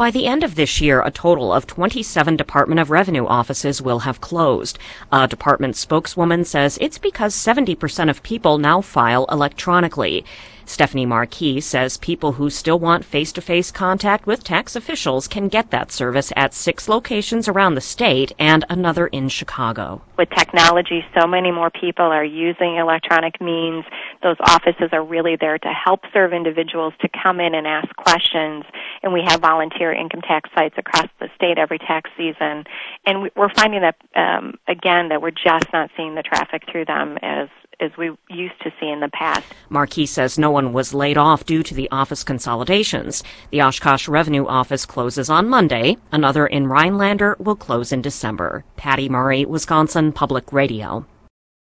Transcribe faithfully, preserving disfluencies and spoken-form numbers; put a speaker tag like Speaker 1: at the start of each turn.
Speaker 1: By the end of this year, a total of twenty-seven Department of Revenue offices will have closed. A department spokeswoman says it's because seventy percent of people now file electronically. Stephanie Marquis says people who still want face-to-face contact with tax officials can get that service at six locations around the state and another in Chicago.
Speaker 2: With technology, so many more people are using electronic means. Those offices are really there to help serve individuals to come in and ask questions. And we have volunteer income tax sites across the state every tax season. And we're finding that, um, again, that we're just not seeing the traffic through them as as we used to see in the past.
Speaker 1: Marquis says no one was laid off due to the office consolidations. The Oshkosh Revenue Office closes on Monday. Another in Rhinelander will close in December. Patty Murray, Wisconsin Public Radio.